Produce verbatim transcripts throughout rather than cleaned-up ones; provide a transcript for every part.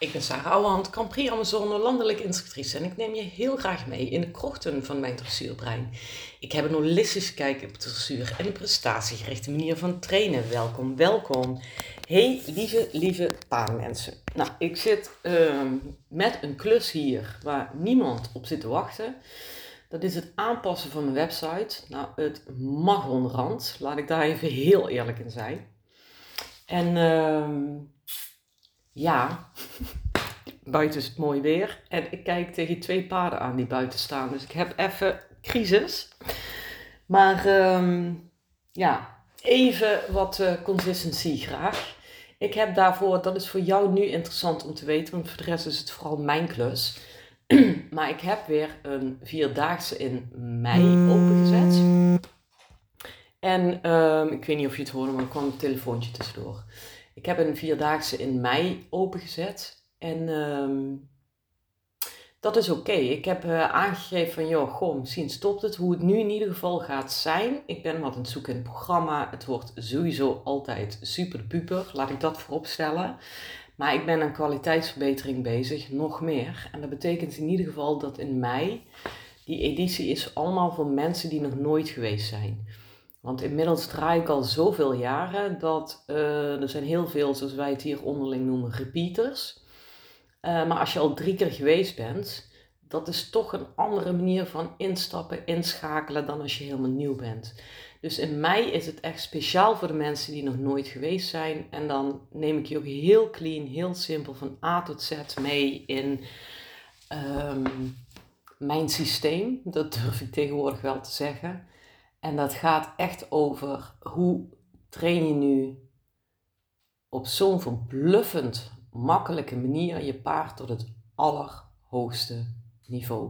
Ik ben Sarah Ouwehand, Grand Prix Amazone, landelijke instructrice en ik neem je heel graag mee in de krochten van mijn dressuurbrein. Ik heb een holistische kijk op dressuur en een prestatiegerichte manier van trainen. Welkom, welkom. Hey lieve, lieve paardenmensen. Nou, ik zit uh, met een klus hier waar niemand op zit te wachten. Dat is het aanpassen van mijn website. Nou, het mag onderhand. Laat ik daar even heel eerlijk in zijn. En uh, ja... Buiten is het mooi weer en ik kijk tegen twee paarden aan die buiten staan. Dus ik heb even crisis. Maar um, ja, even wat uh, consistency graag. Ik heb daarvoor, dat is voor jou nu interessant om te weten, want voor de rest is het vooral mijn klus. Maar ik heb weer een vierdaagse in mei opengezet. En um, ik weet niet of je het hoorde, maar er kwam een telefoontje tussendoor. Ik heb een vierdaagse in mei opengezet. En um, dat is oké. Okay. Ik heb uh, aangegeven van, joh, goh, misschien stopt het. Hoe het nu in ieder geval gaat zijn. Ik ben wat aan het zoeken in het programma. Het wordt sowieso altijd super puper. Laat ik dat voorop stellen. Maar ik ben aan kwaliteitsverbetering bezig. Nog meer. En dat betekent in ieder geval dat in mei, die editie is allemaal voor mensen die nog nooit geweest zijn. Want inmiddels draai ik al zoveel jaren dat uh, er zijn heel veel, zoals wij het hier onderling noemen, repeaters. Uh, maar als je al drie keer geweest bent, dat is toch een andere manier van instappen, inschakelen dan als je helemaal nieuw bent. Dus in mei is het echt speciaal voor de mensen die nog nooit geweest zijn. En dan neem ik je ook heel clean, heel simpel van A tot Z mee in um, mijn systeem. Dat durf ik tegenwoordig wel te zeggen. En dat gaat echt over hoe train je nu op zo'n verbluffend makkelijke manier je paard tot het allerhoogste niveau.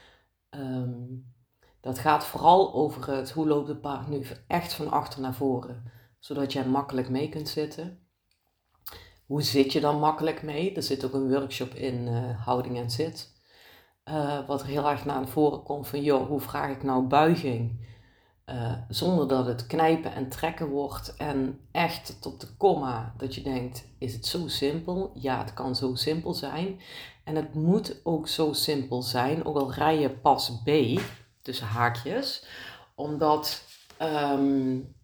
Um, dat gaat vooral over het hoe loopt het paard nu echt van achter naar voren, zodat jij makkelijk mee kunt zitten. Hoe zit je dan makkelijk mee? Er zit ook een workshop in uh, houding en zit. Uh, wat er heel erg naar voren komt van, joh, hoe vraag ik nou buiging? Uh, zonder dat het knijpen en trekken wordt en echt tot de komma dat je denkt, is het zo simpel? Ja, het kan zo simpel zijn. En het moet ook zo simpel zijn, ook al rij je pas B, tussen haakjes, omdat um,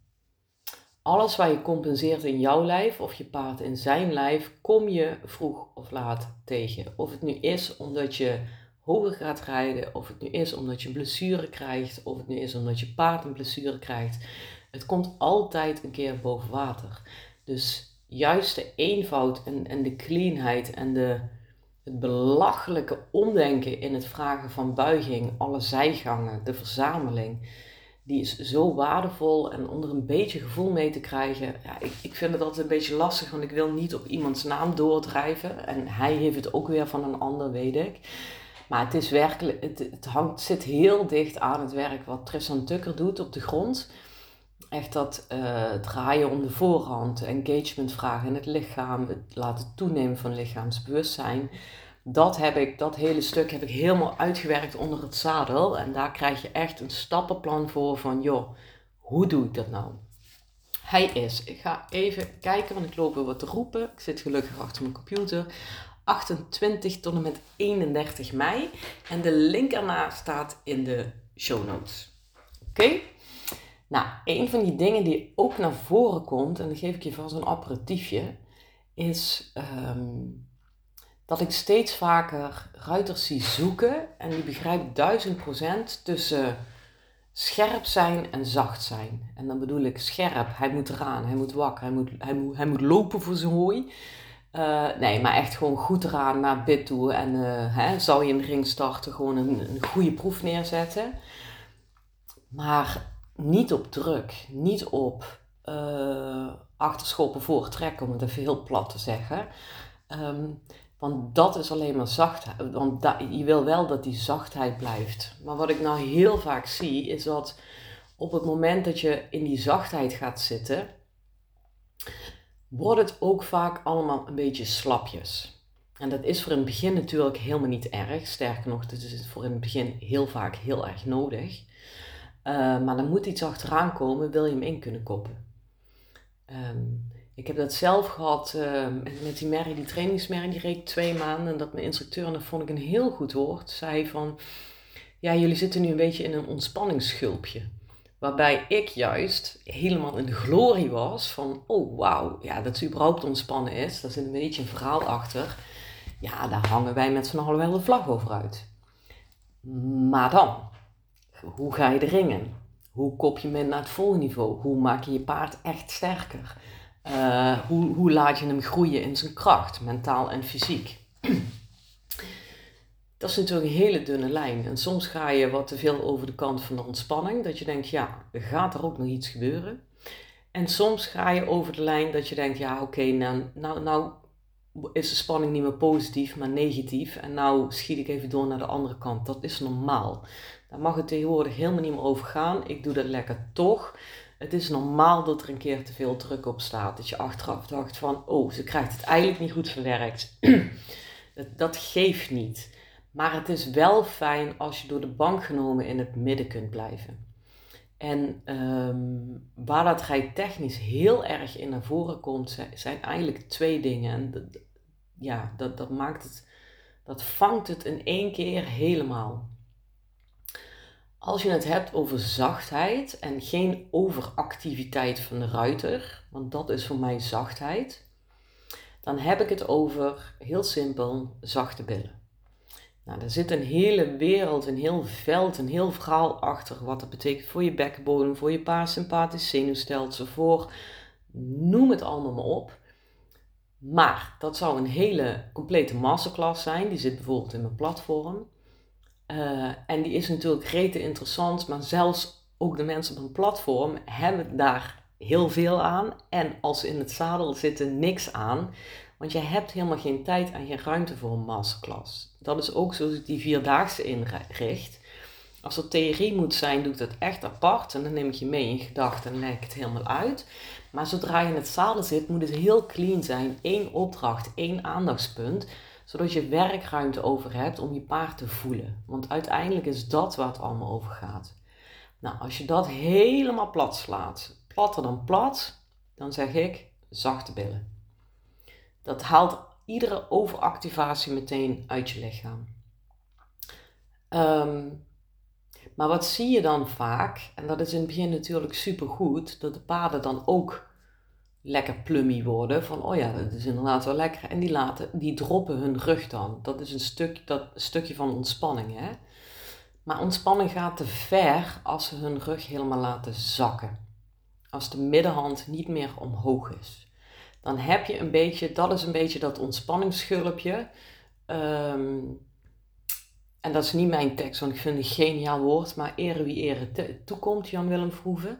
alles waar je compenseert in jouw lijf of je paard in zijn lijf, kom je vroeg of laat tegen. Of het nu is omdat je hoger gaat rijden, of het nu is omdat je een blessure krijgt, of het nu is omdat je paard een blessure krijgt. Het komt altijd een keer boven water. Dus juist de eenvoud en, en de cleanheid en de, het belachelijke omdenken in het vragen van buiging, alle zijgangen, de verzameling, die is zo waardevol en onder een beetje gevoel mee te krijgen. Ja, ik, ik vind het altijd een beetje lastig, want ik wil niet op iemands naam doordrijven. En hij heeft het ook weer van een ander, weet ik. Maar het is werkelijk, het, het hangt, zit heel dicht aan het werk wat Tristan Tucker doet op de grond. Echt dat uh, draaien om de voorhand, engagement vragen in het lichaam, het laten toenemen van lichaamsbewustzijn. Dat heb ik, dat hele stuk heb ik helemaal uitgewerkt onder het zadel. En daar krijg je echt een stappenplan voor van, joh, hoe doe ik dat nou? Hij is, ik ga even kijken, want ik loop weer wat te roepen. Ik zit gelukkig achter mijn computer. achtentwintig tot en met eenendertig mei. En de link ernaar staat in de show notes. Oké? Okay? Nou, een van die dingen die ook naar voren komt, en dan geef ik je vast een aperitiefje, is um, dat ik steeds vaker ruiters zie zoeken, en die begrijp duizend procent tussen scherp zijn en zacht zijn. En dan bedoel ik scherp, hij moet eraan, hij moet wak, hij moet, hij moet, hij moet lopen voor zijn hooi. Uh, nee, maar echt gewoon goed eraan naar bid toe. En uh, hè, zou je in de ring starten, gewoon een, een goede proef neerzetten. Maar niet op druk, niet op uh, achterschoppen voortrekken, om het even heel plat te zeggen. Um, want dat is alleen maar zachtheid. Want da- je wil wel dat die zachtheid blijft. Maar wat ik nou heel vaak zie, is dat op het moment dat je in die zachtheid gaat zitten, wordt het ook vaak allemaal een beetje slapjes. En dat is voor in het begin natuurlijk helemaal niet erg. Sterker nog, dat is voor in het begin heel vaak heel erg nodig. Uh, maar er moet iets achteraan komen, wil je hem in kunnen koppen. Um, Ik heb dat zelf gehad uh, met die merrie, die trainingsmerrie, die reed twee maanden. En dat mijn instructeur, en dat vond ik een heel goed woord, zei van, ja, jullie zitten nu een beetje in een ontspanningsschulpje. Waarbij ik juist helemaal in de glorie was van, oh wauw, ja, dat ze überhaupt ontspannen is. Daar zit een beetje een verhaal achter. Ja, daar hangen wij met z'n allen wel de vlag over uit. Maar dan, hoe ga je de ringen? Hoe kop je hem naar het volgende niveau? Hoe maak je je paard echt sterker? Uh, hoe, hoe laat je hem groeien in zijn kracht, mentaal en fysiek? Dat is natuurlijk een hele dunne lijn. En soms ga je wat te veel over de kant van de ontspanning. Dat je denkt, ja, er gaat er ook nog iets gebeuren. En soms ga je over de lijn dat je denkt, ja, oké, okay, nou, nou, nou is de spanning niet meer positief, maar negatief. En nou schiet ik even door naar de andere kant. Dat is normaal. Daar mag het tegenwoordig helemaal niet meer over gaan. Ik doe dat lekker toch. Het is normaal dat er een keer te veel druk op staat. Dat je achteraf dacht van, oh, ze krijgt het eigenlijk niet goed verwerkt. dat, dat geeft niet. Maar het is wel fijn als je door de bank genomen in het midden kunt blijven. En um, waar dat rijtechnisch heel erg in naar voren komt, zijn eigenlijk twee dingen. En dat, ja, dat, dat maakt het, dat vangt het in één keer helemaal. Als je het hebt over zachtheid en geen overactiviteit van de ruiter, want dat is voor mij zachtheid, dan heb ik het over, heel simpel, zachte billen. Nou, daar zit een hele wereld, een heel veld, een heel verhaal achter wat dat betekent voor je bekkenbodem, voor je parasympathisch zenuwstelsel, voor noem het allemaal maar op. Maar dat zou een hele complete masterclass zijn, die zit bijvoorbeeld in mijn platform. Uh, en die is natuurlijk rete interessant, maar zelfs ook de mensen op een platform hebben daar heel veel aan. En als ze in het zadel zitten, niks aan. Want je hebt helemaal geen tijd en geen ruimte voor een masterclass. Dat is ook zoals ik die vierdaagse inricht. Als er theorie moet zijn, doe ik dat echt apart. En dan neem ik je mee in gedachten en leg ik het helemaal uit. Maar zodra je in het zadel zit, moet het heel clean zijn. Eén opdracht, één aandachtspunt. Zodat je werkruimte over hebt om je paard te voelen. Want uiteindelijk is dat waar het allemaal over gaat. Nou, als je dat helemaal plat slaat, platter dan plat, dan zeg ik zachte billen. Dat haalt iedere overactivatie meteen uit je lichaam. Um, maar wat zie je dan vaak, en dat is in het begin natuurlijk supergoed, dat de paarden dan ook lekker plummy worden. Van, oh ja, dat is inderdaad wel lekker. En die, laten, die droppen hun rug dan. Dat is een, stuk, dat, een stukje van ontspanning. Hè? Maar ontspanning gaat te ver als ze hun rug helemaal laten zakken. Als de middenhand niet meer omhoog is. Dan heb je een beetje, dat is een beetje dat ontspanningsschulpje. Um, en dat is niet mijn tekst, want ik vind het een geniaal woord. Maar ere wie ere te- toekomt, Jan-Willem Vroeven.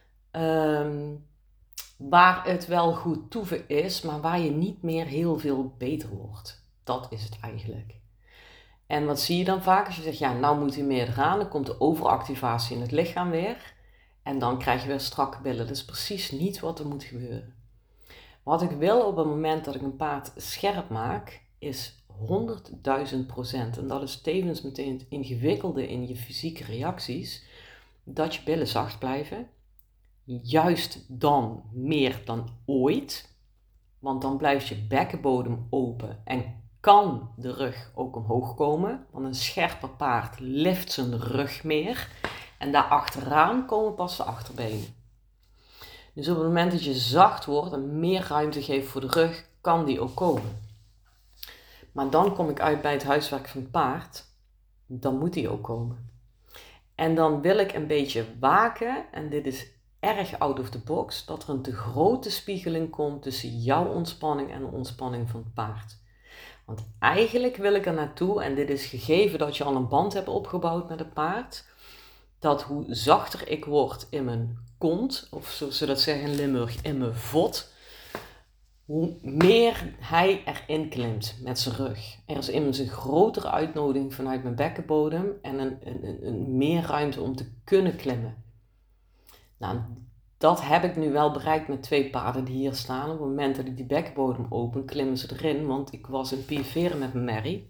Um, Waar het wel goed toeven is, maar waar je niet meer heel veel beter wordt. Dat is het eigenlijk. En wat zie je dan vaak? Als je zegt, ja, nou moet hij meer eraan, dan komt de overactivatie in het lichaam weer. En dan krijg je weer strakke billen. Dat is precies niet wat er moet gebeuren. Wat ik wil op het moment dat ik een paard scherp maak, is honderdduizend procent. En dat is tevens meteen het ingewikkelde in je fysieke reacties. Dat je billen zacht blijven. Juist dan meer dan ooit, want dan blijft je bekkenbodem open en kan de rug ook omhoog komen, want een scherper paard lift zijn rug meer en daar achteraan komen pas de achterbenen. Dus op het moment dat je zacht wordt en meer ruimte geeft voor de rug, kan die ook komen. Maar dan kom ik uit bij het huiswerk van het paard, dan moet die ook komen. En dan wil ik een beetje waken, en dit is erg out of the box, dat er een te grote spiegeling komt tussen jouw ontspanning en de ontspanning van het paard. Want eigenlijk wil ik er naartoe, en dit is gegeven dat je al een band hebt opgebouwd met het paard, dat hoe zachter ik word in mijn kont, of zoals ze dat zeggen in Limburg, in mijn vod, hoe meer hij erin klimt met zijn rug. Er is immers een grotere uitnodiging vanuit mijn bekkenbodem en een, een, een meer ruimte om te kunnen klimmen. Nou, dat heb ik nu wel bereikt met twee paarden die hier staan. Op het moment dat ik die bekkenbodem open, klimmen ze erin, want ik was in piaferen met mijn merrie.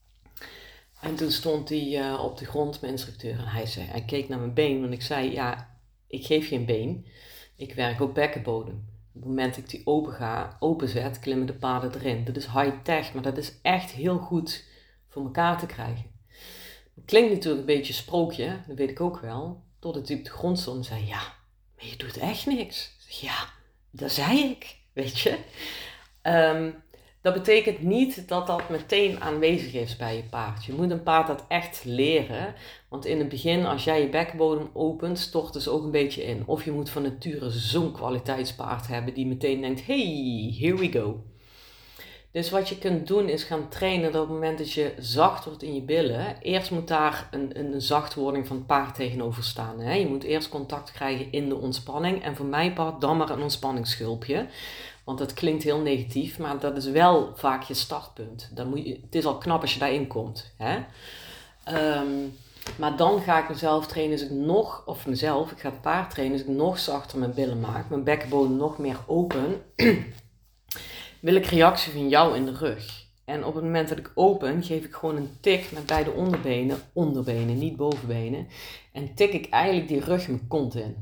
En toen stond hij uh, op de grond, mijn instructeur, en hij, zei, hij keek naar mijn been, want ik zei, ja, ik geef geen been, ik werk ook bekkenbodem. het moment dat ik die open ga, openzet, klimmen de paarden erin. Dat is high-tech, maar dat is echt heel goed voor elkaar te krijgen. Het klinkt natuurlijk een beetje sprookje, dat weet ik ook wel. Totdat ik op de grond stond en zei, ja, maar je doet echt niks. Ik zeg, ja, dat zei ik, weet je. Um, dat betekent niet dat dat meteen aanwezig is bij je paard. Je moet een paard dat echt leren. Want in het begin, als jij je bekkenbodem opent, stort het ook een beetje in. Of je moet van nature zo'n kwaliteitspaard hebben die meteen denkt, hey, here we go. Dus wat je kunt doen is gaan trainen dat op het moment dat je zacht wordt in je billen, eerst moet daar een, een zachtwording van het paard tegenover staan. Hè? Je moet eerst contact krijgen in de ontspanning en voor mijn part dan maar een ontspanningsschulpje. Want dat klinkt heel negatief, maar dat is wel vaak je startpunt. Dan moet je, het is al knap als je daarin komt. Hè? Um, maar dan ga ik mezelf trainen als ik nog, of mezelf, ik ga het paard trainen als ik nog zachter mijn billen maak. Mijn bekkenbodem nog meer open. Wil ik reactie van jou in de rug. En op het moment dat ik open, geef ik gewoon een tik met beide onderbenen, onderbenen, niet bovenbenen. En tik ik eigenlijk die rug mijn kont in.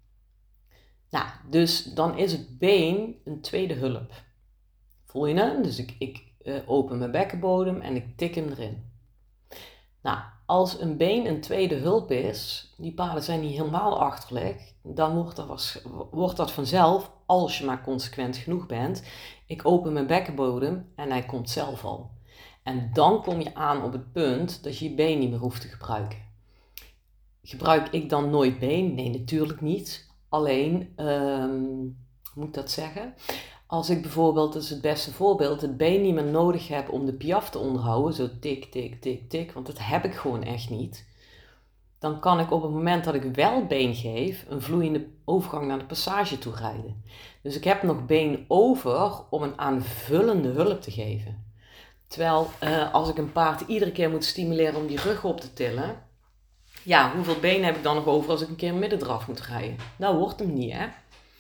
Nou, dus dan is het been een tweede hulp. Voel je het? Dus ik, ik uh, open mijn bekkenbodem en ik tik hem erin. Nou, als een been een tweede hulp is, die paarden zijn niet helemaal achterlijk, dan wordt dat, was, wordt dat vanzelf, als je maar consequent genoeg bent. Ik open mijn bekkenbodem en hij komt zelf al. En dan kom je aan op het punt dat je je been niet meer hoeft te gebruiken. Gebruik ik dan nooit been? Nee, natuurlijk niet. Alleen, um, hoe moet ik dat zeggen? Als ik bijvoorbeeld, dat is het beste voorbeeld, het been niet meer nodig heb om de piaf te onderhouden, zo tik, tik, tik, tik, want dat heb ik gewoon echt niet. Dan kan ik op het moment dat ik wel been geef, een vloeiende overgang naar de passage toe rijden. Dus ik heb nog been over om een aanvullende hulp te geven. Terwijl uh, als ik een paard iedere keer moet stimuleren om die rug op te tillen, ja, hoeveel benen heb ik dan nog over als ik een keer midden eraf moet rijden? Dat wordt hem niet, hè?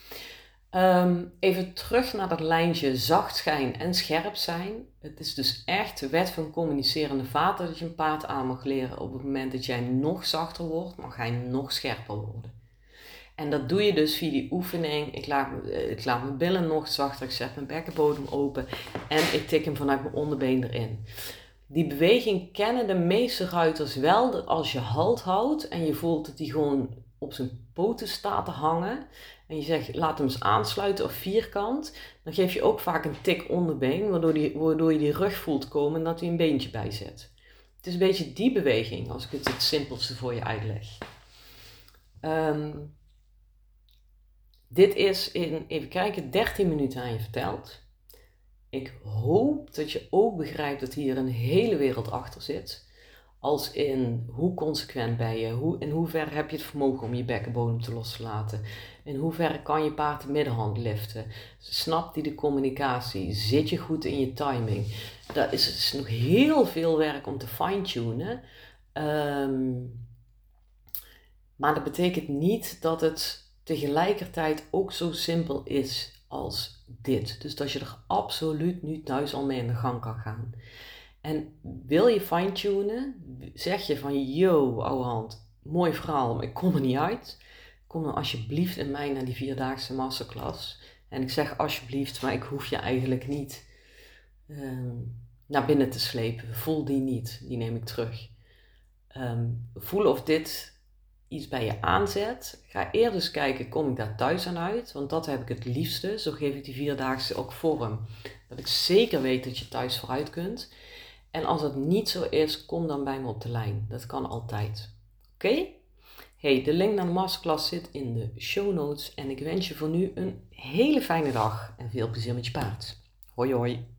Um, even terug naar dat lijntje zacht zijn en scherp zijn. Het is dus echt de wet van communicerende vaten dat je een paard aan mag leren. Op het moment dat jij nog zachter wordt, mag hij nog scherper worden. En dat doe je dus via die oefening. Ik laat, ik laat mijn billen nog zachter, ik zet mijn bekkenbodem open en ik tik hem vanuit mijn onderbeen erin. Die beweging kennen de meeste ruiters wel, dat als je halt houdt en je voelt dat hij gewoon op zijn poten staat te hangen en je zegt laat hem eens aansluiten of vierkant, dan geef je ook vaak een tik onderbeen, waardoor, die, waardoor je die rug voelt komen en dat hij een beentje bij zet. Het is een beetje die beweging, als ik het het simpelste voor je uitleg. Um, dit is in, even kijken, dertien minuten aan je verteld. Ik hoop dat je ook begrijpt dat hier een hele wereld achter zit. Als in hoe consequent ben je, hoe, in hoeverre heb je het vermogen om je bekkenbodem te los te laten. In hoeverre kan je paard de middenhand liften. Snapt hij de communicatie? Zit je goed in je timing? Dat is, is nog heel veel werk om te fine-tunen. Um, maar dat betekent niet dat het tegelijkertijd ook zo simpel is als dit. Dus dat je er absoluut nu thuis al mee in de gang kan gaan. En wil je fine-tunen, zeg je van yo, ouwe hand, mooi verhaal, maar ik kom er niet uit. Kom dan alsjeblieft in mij naar die vierdaagse masterclass. En ik zeg alsjeblieft, maar ik hoef je eigenlijk niet um, naar binnen te slepen. Voel die niet, die neem ik terug. Um, voel of dit iets bij je aanzet. Ga eerst eens kijken, kom ik daar thuis aan uit? Want dat heb ik het liefste. Zo geef ik die vierdaagse ook vorm. Dat ik zeker weet dat je thuis vooruit kunt. En als het niet zo is, kom dan bij me op de lijn. Dat kan altijd. Oké? Okay? Hey, de link naar de masterclass zit in de show notes. En ik wens je voor nu een hele fijne dag. En veel plezier met je paard. Hoi hoi.